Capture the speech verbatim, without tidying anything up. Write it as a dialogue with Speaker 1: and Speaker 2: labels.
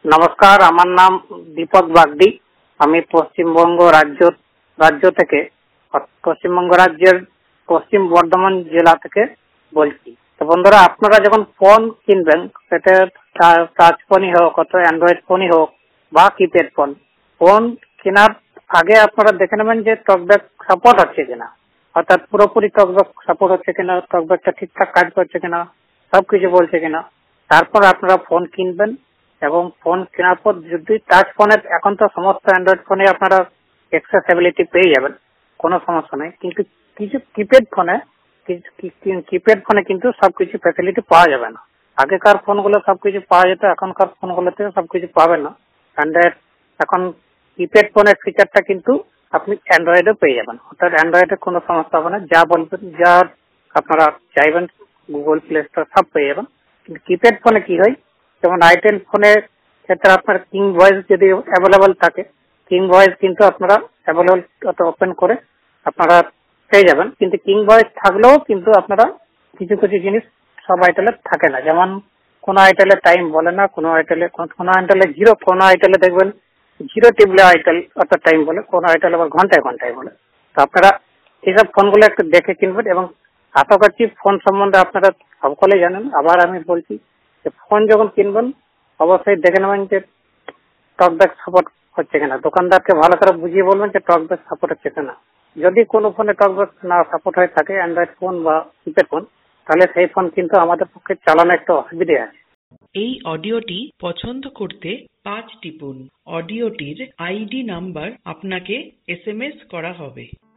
Speaker 1: নমস্কার, আমার নাম দীপক বাগদি। আমি পশ্চিমবঙ্গ রাজ্য রাজ্য থেকে পশ্চিমবঙ্গ রাজ্যের পশ্চিম বর্ধমান জেলা থেকে বলছি। তো বন্ধুরা, আপনারা যখন ফোন কিনবেন, সেটা টাচ ফোনই হোক অথবা অ্যান্ড্রয়েড ফোনই হোক বা কিপ্যাড ফোন, ফোন কেনার আগে আপনারা দেখে নেবেন যে টকব্যাক সাপোর্ট হচ্ছে কিনা, অর্থাৎ পুরোপুরি টকব্যাক সাপোর্ট হচ্ছে কিনা, টকব্যাকটা ঠিকঠাক কাজ করছে কিনা, সবকিছু বলছে কিনা। তারপর আপনারা ফোন কিনবেন এবং ফোন কেনার পর যদি টাচ ফোনের, এখন তো সমস্ত অ্যান্ড্রয়েড ফোনে আপনারা অ্যাক্সেসিবিলিটি পেয়ে যাবেন, কোনো সমস্যা নেই। কিন্তু কিছু কিপ্যাড ফোনে কিপ্যাড ফোনে কিন্তু সবকিছু ফ্যাসিলিটি পাওয়া যাবে না। আগেকার ফোনগুলো সবকিছু পাওয়া যেত, এখনকার ফোনগুলোতে সবকিছু পাবেন না। অ্যান্ড্রয়েড এখন কিপ্যাড ফোনের ফিচারটা কিন্তু আপনি অ্যান্ড্রয়েডে পেয়ে যাবেন, অর্থাৎ অ্যান্ড্রয়েডে কোনো সমস্যা হবে না। যা বলবেন, যা আপনারা চাইবেন, গুগল প্লে স্টোর সব পেয়ে যাবেন। কিন্তু কিপ্যাড ফোনে কি হয়, যেমন আইটেল ফোনের ক্ষেত্রে আপনার কিং ভয়েস যদি অ্যাভেলেবল থাকে, কিং ভয়েস কিন্তু আপনারা অ্যাভেলেবল ওপেন করে আপনারা পেয়ে যাবেন। কিন্তু কিং ভয়েস থাকলেও কিন্তু আপনারা কিছু কিছু জিনিস সব আইটেলে থাকে না। যেমন কোনো আইটেলে টাইম বলে না, কোনো আইটেলে কোনো আইটেলে জিরো, কোনো আইটেলে দেখবেন জিরো টিপলে আইটেল অর্থাৎ টাইম বলে, কোনো আইটেল আবার ঘন্টায় ঘন্টায় বলে। তো আপনারা এইসব ফোনগুলো একটু দেখে কিনবেন। এবং আশা করছি ফোন সম্বন্ধে আপনারা সকলেই জানেন। আবার আমি বলছি যে ফোন যখন কিনবেন অবশ্যই দেখে নেবেন যে টকব্যাক সাপোর্ট হচ্ছে কিনা। দোকানদারকে ভালো করে বুঝিয়ে বলবেন যে টকব্যাক সাপোর্ট হচ্ছে কিনা। যদি কোনো ফোনে টকব্যাক না সাপোর্ট হয়ে থাকে, অ্যান্ড্রয়েড ফোন বা কিপ্যাড ফোন, তাহলে সেই ফোন কিন্তু আমাদের পক্ষে চালানো একটা অসুবিধে আছে।
Speaker 2: এই অডিওটি পছন্দ করতে পাঁচ টিপুন। অডিওটির আইডি নাম্বার আপনাকে এস এম এস করা হবে।